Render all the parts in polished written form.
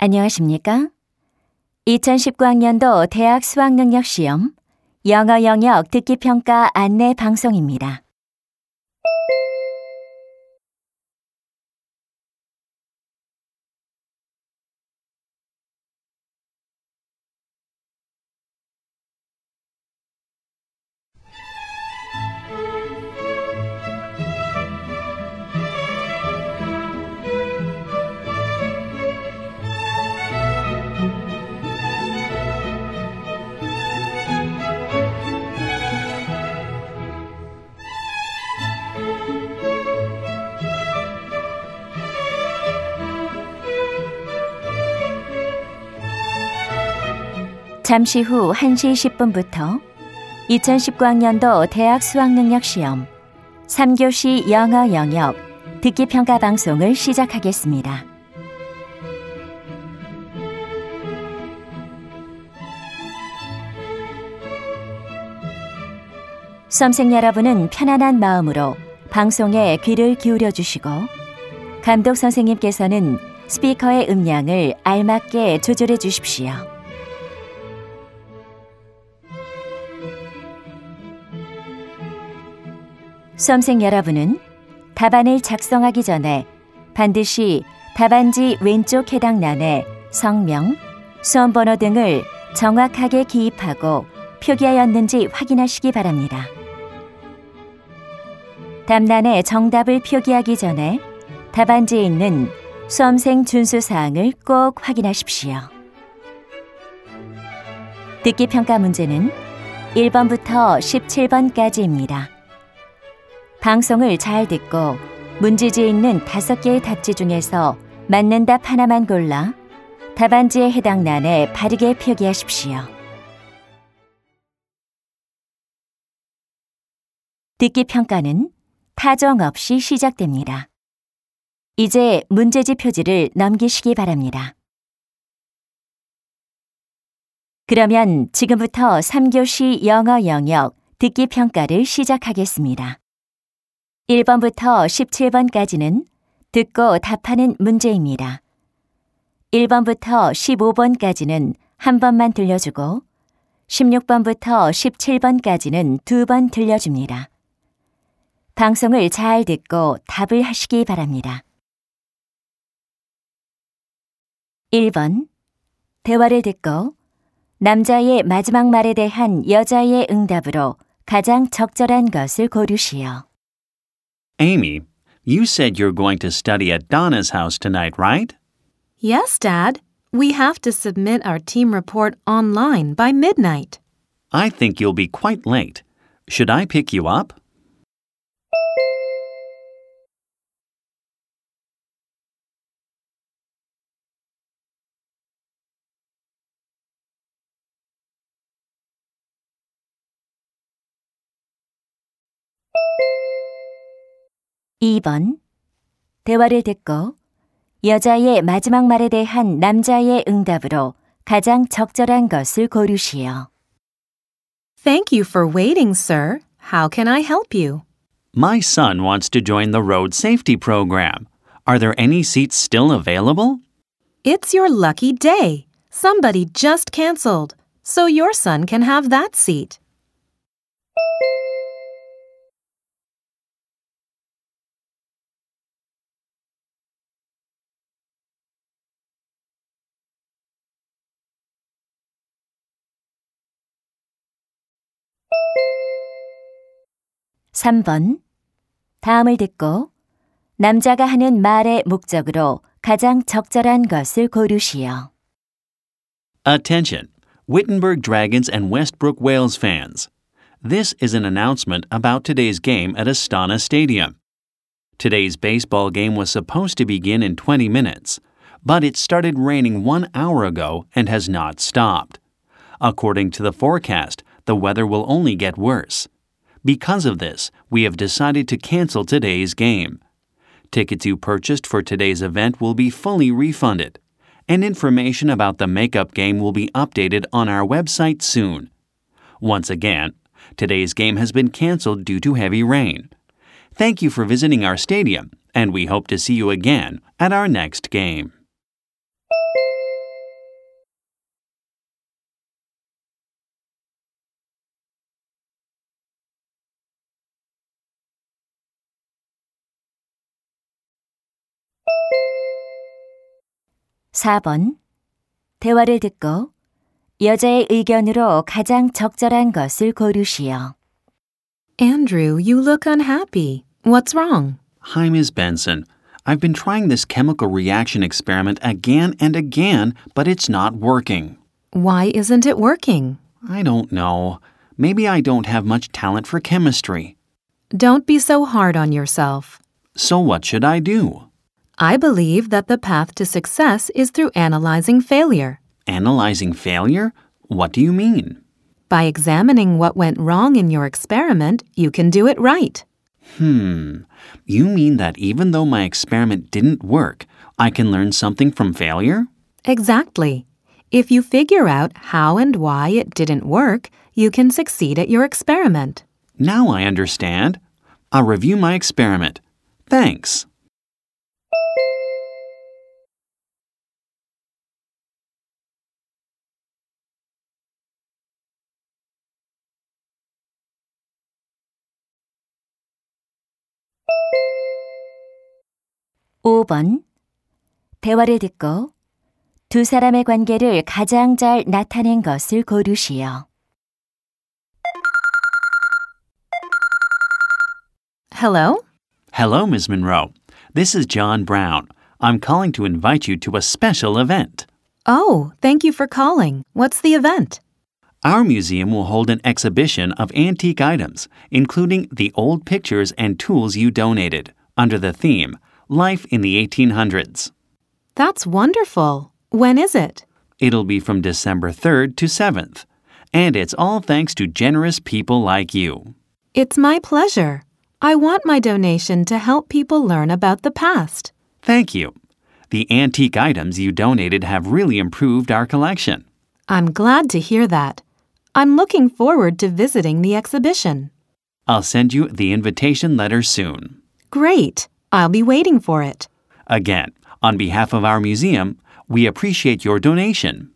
안녕하십니까? 2019학년도 대학 수학능력시험 영어 영역 듣기평가 안내 방송입니다. 잠시 후 1시 10분부터 2019학년도 대학 수학능력시험 3교시 영어 영역 듣기평가 방송을 시작하겠습니다. 수험생 여러분은 편안한 마음으로 방송에 귀를 기울여 주시고 감독 선생님께서는 스피커의 음량을 알맞게 조절해 주십시오. 수험생 여러분은 답안을 작성하기 전에 반드시 답안지 왼쪽 해당란에 성명, 수험번호 등을 정확하게 기입하고 표기하였는지 확인하시기 바랍니다. 답란에 정답을 표기하기 전에 답안지에 있는 수험생 준수사항을 꼭 확인하십시오. 듣기평가 문제는 1번부터 17번까지입니다. 방송을 잘 듣고 문제지에 있는 5개의 답지 중에서 맞는 답 하나만 골라 답안지에 해당 란에 바르게 표기하십시오. 듣기 평가는 타정 없이 시작됩니다. 이제 문제지 표지를 넘기시기 바랍니다. 그러면 지금부터 3교시 영어 영역 듣기 평가를 시작하겠습니다. 1번부터 17번까지는 듣고 답하는 문제입니다. 1번부터 15번까지는 한 번만 들려주고 16번부터 17번까지는 2번 들려줍니다. 방송을 잘 듣고 답을 하시기 바랍니다. 1번. 대화를 듣고 남자의 마지막 말에 대한 여자의 응답으로 가장 적절한 것을 고르시오. Amy, you said you're going to study at Donna's house tonight, right? Yes, Dad. We have to submit our team report online by midnight. I think you'll be quite late. Should I pick you up? (2번) 대화를 듣고 여자의 마지막 말에 대한 남자의 응답으로 가장 적절한 것을 고르시오. Thank you for waiting, sir. How can I help you? My son wants to join the road safety program. Are there any seats still available? It's your lucky day. Somebody just canceled, so your son can have that seat. 3번. 다음을 듣고 남자가 하는 말의 목적으로 가장 적절한 것을 고르시오. Attention, Wittenberg Dragons and Westbrook Wales fans. This is an announcement about today's game at Astana Stadium. Today's baseball game was supposed to begin in 20 minutes, but it started raining 1 hour ago and has not stopped. According to the forecast, the weather will only get worse. Because of this, we have decided to cancel today's game. Tickets you purchased for today's event will be fully refunded, and information about the makeup game will be updated on our website soon. Once again, today's game has been canceled due to heavy rain. Thank you for visiting our stadium, and we hope to see you again at our next game. 4번. 대화를 듣고 여자의 의견으로 가장 적절한 것을 고르시오. Andrew, you look unhappy. What's wrong? Hi, Ms. Benson. I've been trying this chemical reaction experiment again and again, but it's not working. Why isn't it working? I don't know. Maybe I don't have much talent for chemistry. Don't be so hard on yourself. So what should I do? I believe that the path to success is through analyzing failure. Analyzing failure? What do you mean? By examining what went wrong in your experiment, you can do it right. You mean that even though my experiment didn't work, I can learn something from failure? Exactly. If you figure out how and why it didn't work, you can succeed at your experiment. Now I understand. I'll review my experiment. Thanks. (5번) 대화를 듣고 두 사람의 관계를 가장 잘 나타낸 것을 고르시오. Hello? Hello, Ms. Monroe. This is John Brown. I'm calling to invite you to a special event. Oh, thank you for calling. What's the event? Our museum will hold an exhibition of antique items, including the old pictures and tools you donated, under the theme, Life in the 1800s. That's wonderful. When is it? It'll be from December 3rd to 7th. And it's all thanks to generous people like you. It's my pleasure. I want my donation to help people learn about the past. Thank you. The antique items you donated have really improved our collection. I'm glad to hear that. I'm looking forward to visiting the exhibition. I'll send you the invitation letter soon. Great. I'll be waiting for it. Again, on behalf of our museum, we appreciate your donation.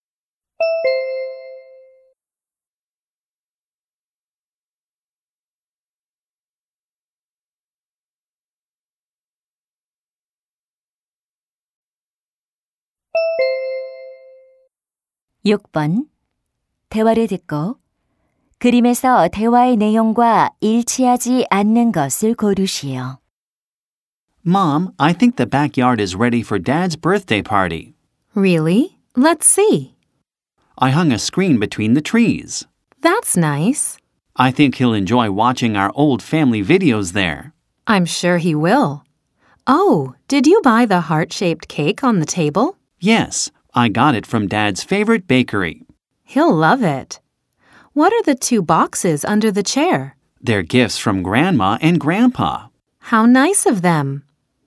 (6번) 대화를 듣고 그림에서 대화의 내용과 일치하지 않는 것을 고르시오. Mom, I think the backyard is ready for Dad's birthday party. Really? Let's see. I hung a screen between the trees. That's nice. I think he'll enjoy watching our old family videos there. I'm sure he will. Oh, did you buy the heart-shaped cake on the table? Yes, I got it from Dad's favorite bakery. He'll love it. What are the two boxes under the chair? They're gifts from Grandma and Grandpa. How nice of them.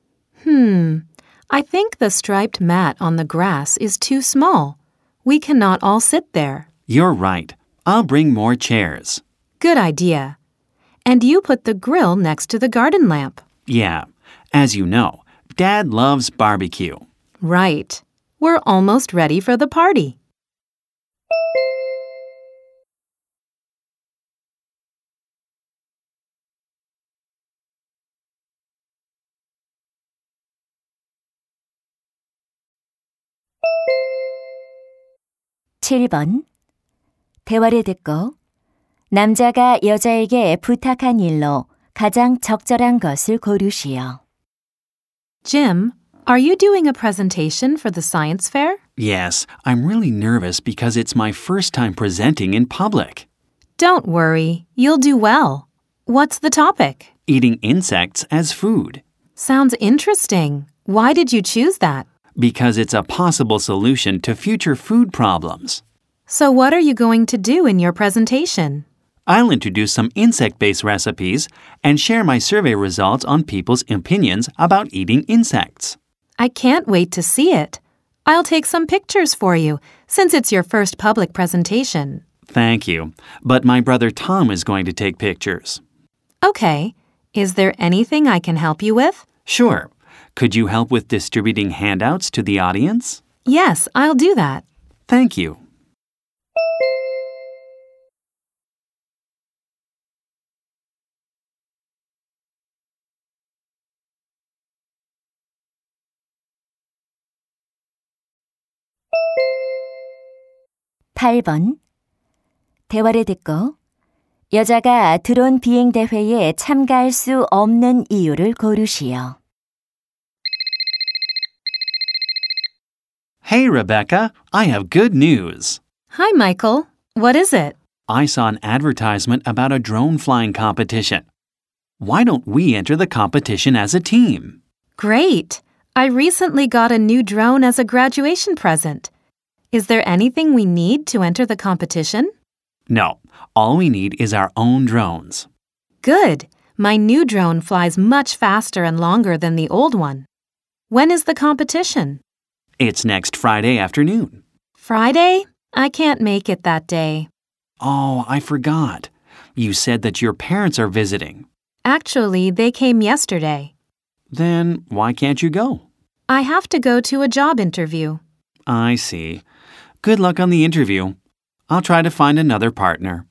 I think the striped mat on the grass is too small. We cannot all sit there. You're right. I'll bring more chairs. Good idea. And you put the grill next to the garden lamp. Yeah, as you know, Dad loves barbecue. Right. We're almost ready for the party. (7번) 대화를 듣고 남자가 여자에게 부탁한 일로 가장 적절한 것을 고르시오. Jim, are you doing a presentation for the science fair? Yes, I'm really nervous because it's my first time presenting in public. Don't worry, you'll do well. What's the topic? Eating insects as food. Sounds interesting. Why did you choose that? Because it's a possible solution to future food problems. So what are you going to do in your presentation? I'll introduce some insect-based recipes and share my survey results on people's opinions about eating insects. I can't wait to see it. I'll take some pictures for you, since it's your first public presentation. Thank you, but my brother Tom is going to take pictures. Okay. Is there anything I can help you with? Sure. Could you help with distributing handouts to the audience? Yes, I'll do that. Thank you. 8번. 대화를 듣고 여자가 드론 비행 대회에 참가할 수 없는 이유를 고르시오. Hey, Rebecca, I have good news. Hi, Michael. What is it? I saw an advertisement about a drone flying competition. Why don't we enter the competition as a team? Great. I recently got a new drone as a graduation present. Is there anything we need to enter the competition? No, all we need is our own drones. Good. My new drone flies much faster and longer than the old one. When is the competition? It's next Friday afternoon. Friday? I can't make it that day. Oh, I forgot. You said that your parents are visiting. Actually, they came yesterday. Then why can't you go? I have to go to a job interview. I see. Good luck on the interview. I'll try to find another partner.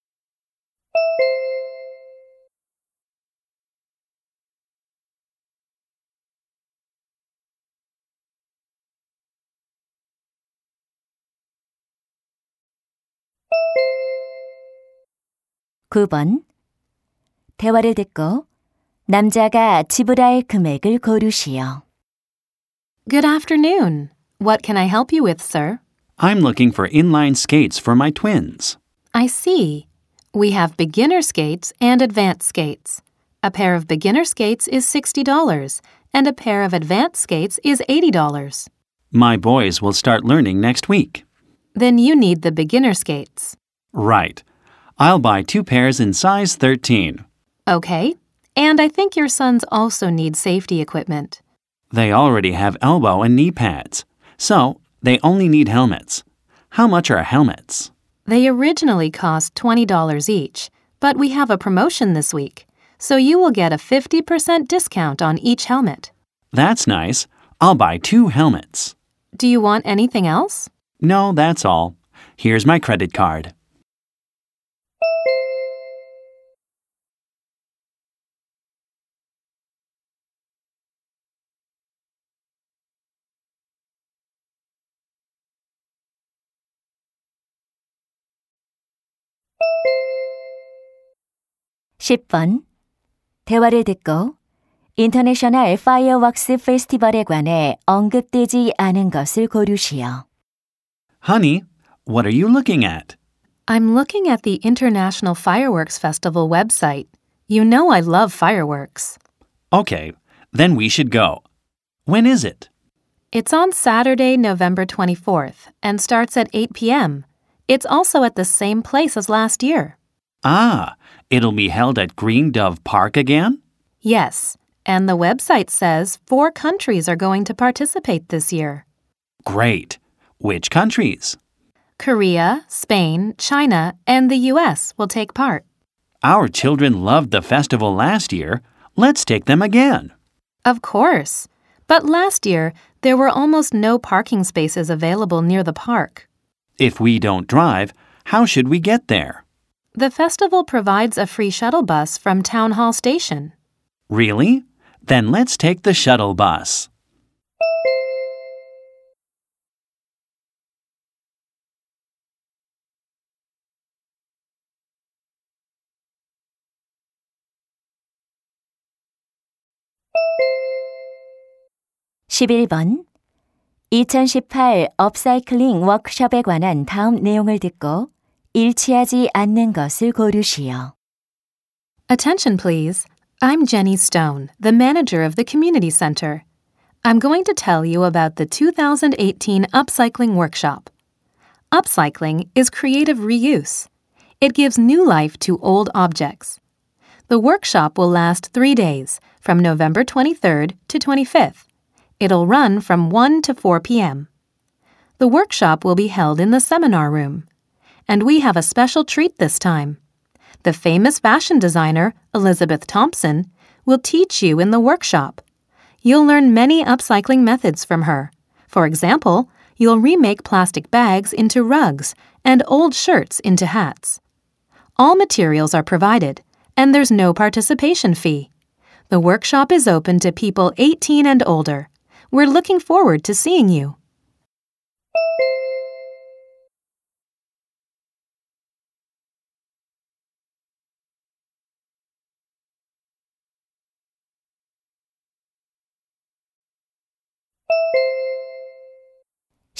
(9번) 대화를 듣고 남자가 지불할 금액을 고르시오. Good afternoon. What can I help you with, sir? I'm looking for inline skates for my twins. I see. We have beginner skates and advanced skates. A pair of beginner skates is $60, and a pair of advanced skates is $80. My boys will start learning next week. Then you need the beginner skates. Right. I'll buy 2 pairs in size 13. Okay. And I think your sons also need safety equipment. They already have elbow and knee pads, so they only need helmets. How much are helmets? They originally cost $20 each, but we have a promotion this week, so you will get a 50% discount on each helmet. That's nice. I'll buy 2 helmets. Do you want anything else? No, that's all. Here's my credit card. (10번) 대화를 듣고 인터내셔널 파이어웍스 페스티벌에 관해 언급되지 않은 것을 고르시오. Honey, what are you looking at? I'm looking at the International Fireworks Festival website. You know I love fireworks. Okay, then we should go. When is it? It's on Saturday, November 24th, and starts at 8 p.m. It's also at the same place as last year. Ah, it'll be held at Green Dove Park again? Yes, and the website says 4 countries are going to participate this year. Great. Which countries? Korea, Spain, China, and the U.S. will take part. Our children loved the festival last year. Let's take them again. Of course. But last year, there were almost no parking spaces available near the park. If we don't drive, how should we get there? The festival provides a free shuttle bus from Town Hall Station. Really? Then let's take the shuttle bus. (11번) 2018 업사이클링 워크숍에 관한 다음 내용을 듣고 일치하지 않는 것을 고르시오. Attention, please. I'm Jenny Stone, the manager of the Community Center. I'm going to tell you about the 2018 Upcycling Workshop. Upcycling is creative reuse. It gives new life to old objects. The workshop will last 3 days, from November 23rd to 25th. It'll run from 1 to 4 p.m. The workshop will be held in the seminar room. And we have a special treat this time. The famous fashion designer, Elizabeth Thompson, will teach you in the workshop. You'll learn many upcycling methods from her. For example, you'll remake plastic bags into rugs and old shirts into hats. All materials are provided, and there's no participation fee. The workshop is open to people 18 and older. We're looking forward to seeing you.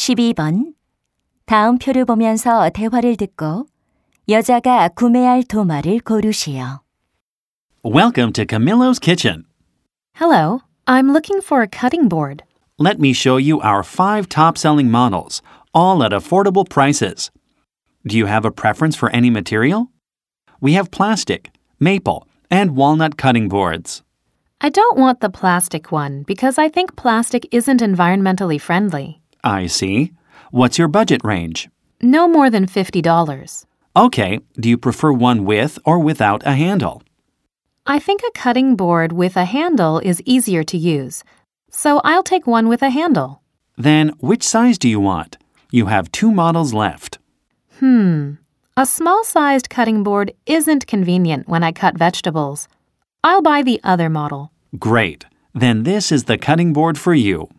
12번. 다음 표를 보면서 대화를 듣고 여자가 구매할 도마를 고르시오. Welcome to Camillo's Kitchen. Hello, I'm looking for a cutting board. Let me show you our 5 top-selling models, all at affordable prices. Do you have a preference for any material? We have plastic, maple, and walnut cutting boards. I don't want the plastic one because I think plastic isn't environmentally friendly. I see. What's your budget range? No more than $50. Okay, do you prefer one with or without a handle? I think a cutting board with a handle is easier to use, so I'll take one with a handle. Then, which size do you want? You have 2 models left. A small-sized cutting board isn't convenient when I cut vegetables. I'll buy the other model. Great. Then this is the cutting board for you.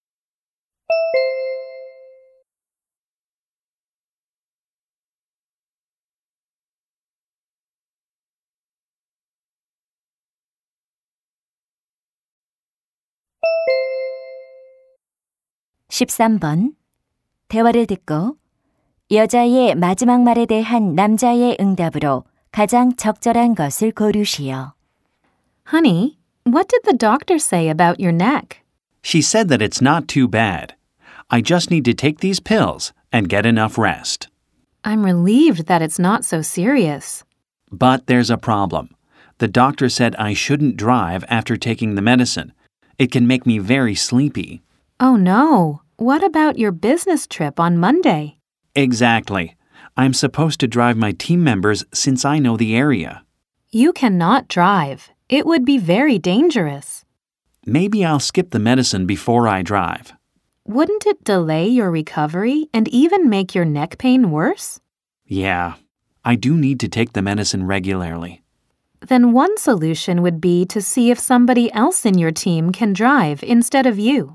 (13번) 대화를 듣고 여자의 마지막 말에 대한 남자의 응답으로 가장 적절한 것을 고르시오. Honey, what did the doctor say about your neck? She said that it's not too bad. I just need to take these pills and get enough rest. I'm relieved that it's not so serious. But there's a problem. The doctor said I shouldn't drive after taking the medicine. It can make me very sleepy. Oh no, what about your business trip on Monday? Exactly. I'm supposed to drive my team members since I know the area. You cannot drive. It would be very dangerous. Maybe I'll skip the medicine before I drive. Wouldn't it delay your recovery and even make your neck pain worse? Yeah, I do need to take the medicine regularly. Then one solution would be to see if somebody else in your team can drive instead of you.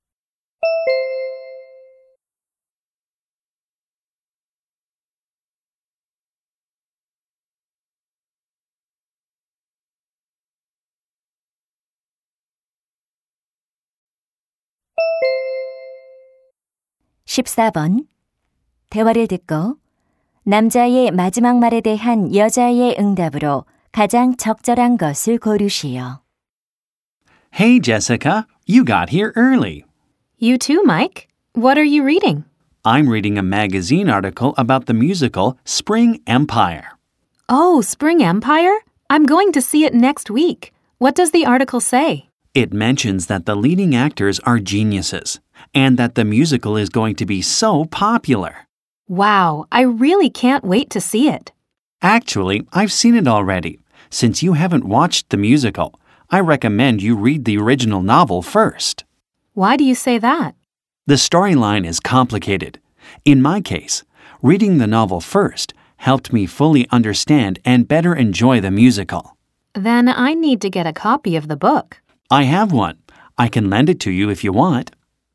(14번) 대화를 듣고 남자의 마지막 말에 대한 여자의 응답으로 가장 적절한 것을 고르시오. Hey, Jessica, you got here early. You too, Mike. What are you reading? I'm reading a magazine article about the musical Spring Empire. Oh, Spring Empire? I'm going to see it next week. What does the article say? It mentions that the leading actors are geniuses and that the musical is going to be so popular. Wow, I really can't wait to see it. Actually, I've seen it already. Since you haven't watched the musical, I recommend you read the original novel first. Why do you say that? The storyline is complicated. In my case, reading the novel first helped me fully understand and better enjoy the musical. Then I need to get a copy of the book. I have one. I can lend it to you if you want.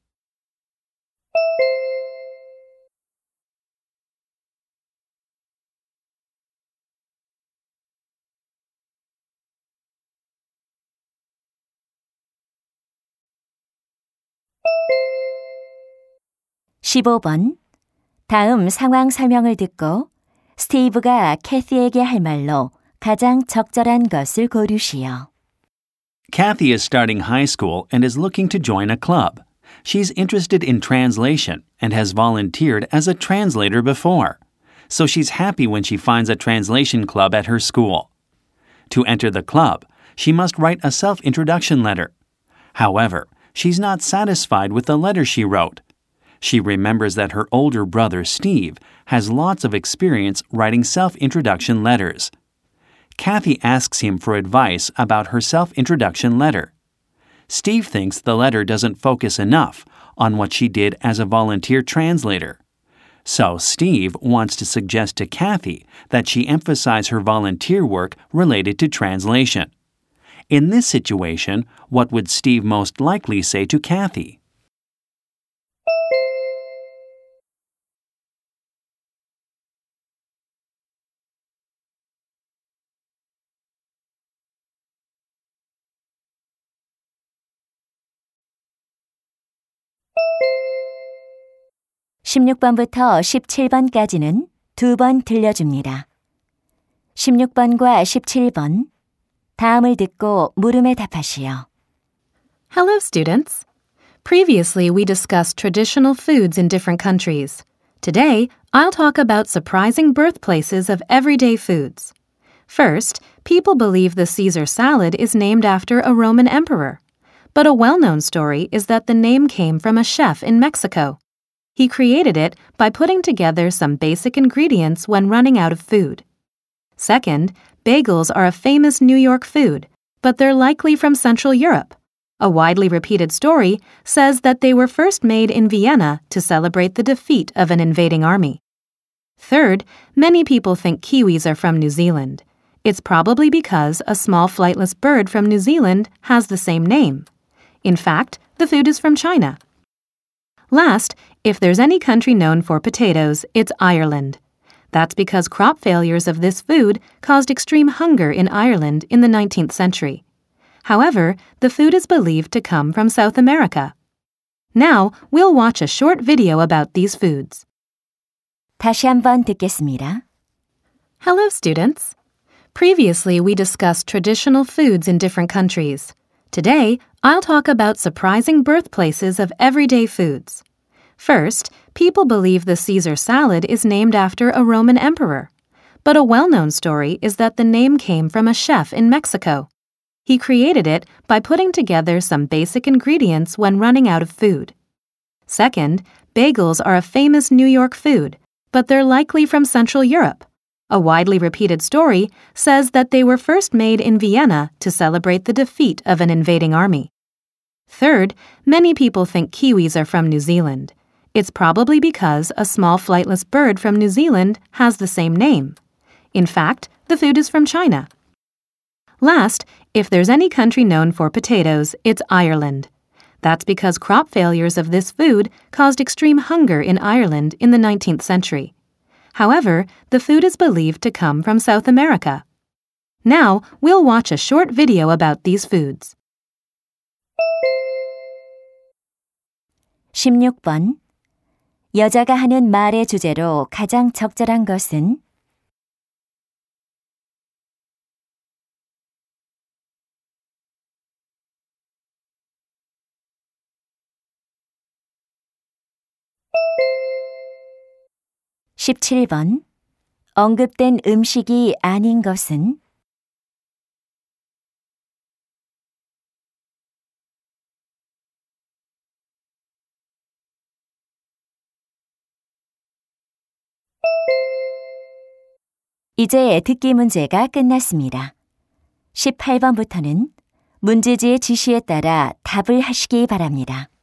(15번) 다음 상황 설명을 듣고 스티브가 캐시에게 할 말로 가장 적절한 것을 고르시오. Kathy is starting high school and is looking to join a club. She's interested in translation and has volunteered as a translator before. So she's happy when she finds a translation club at her school. To enter the club, she must write a self-introduction letter. However, she's not satisfied with the letter she wrote. She remembers that her older brother, Steve, has lots of experience writing self-introduction letters. Kathy asks him for advice about her self-introduction letter. Steve thinks the letter doesn't focus enough on what she did as a volunteer translator. So Steve wants to suggest to Kathy that she emphasize her volunteer work related to translation. In this situation, what would Steve most likely say to Kathy? 16번부터 17번까지는 2번 들려줍니다. 16번과 17번, 다음을 듣고 물음에 답하시오. Hello, students. Previously, we discussed traditional foods in different countries. Today, I'll talk about surprising birthplaces of everyday foods. First, people believe the Caesar salad is named after a Roman emperor. But a well-known story is that the name came from a chef in Mexico. He created it by putting together some basic ingredients when running out of food. Second, bagels are a famous New York food, but they're likely from Central Europe. A widely repeated story says that they were first made in Vienna to celebrate the defeat of an invading army. Third, many people think kiwis are from New Zealand. It's probably because a small flightless bird from New Zealand has the same name. In fact, the food is from China. Last, if there's any country known for potatoes, it's Ireland. That's because crop failures of this food caused extreme hunger in Ireland in the 19th century. However, the food is believed to come from South America. Now, we'll watch a short video about these foods. 다시 한번 듣겠습니다. Hello, students. Previously, we discussed traditional foods in different countries. Today, I'll talk about surprising birthplaces of everyday foods. First, people believe the Caesar salad is named after a Roman emperor. But a well-known story is that the name came from a chef in Mexico. He created it by putting together some basic ingredients when running out of food. Second, bagels are a famous New York food, but they're likely from Central Europe. A widely repeated story says that they were first made in Vienna to celebrate the defeat of an invading army. Third, many people think kiwis are from New Zealand. It's probably because a small flightless bird from New Zealand has the same name. In fact, the food is from China. Last, if there's any country known for potatoes, it's Ireland. That's because crop failures of this food caused extreme hunger in Ireland in the 19th century. However, the food is believed to come from South America. Now, we'll watch a short video about these foods. 16번, 여자가 하는 말의 주제로 가장 적절한 것은? 17번, 언급된 음식이 아닌 것은? '이제 듣기 문제가 끝났습니다. 18번부터는 문제지의 지시에 따라 답을 하시기 바랍니다.